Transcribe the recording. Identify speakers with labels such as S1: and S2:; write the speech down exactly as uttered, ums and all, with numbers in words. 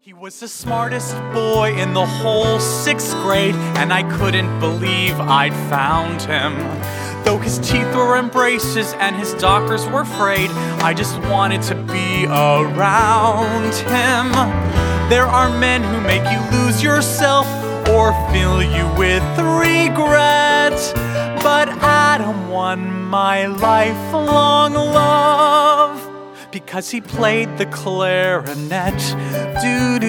S1: He was the smartest boy in the whole sixth grade, and I couldn't believe I'd found him. Though his teeth were in braces and his doctors were frayed, I just wanted to be around him. There are men who make you lose yourself or fill you with regret, but Adam won my lifelong love because he played the clarinet. Do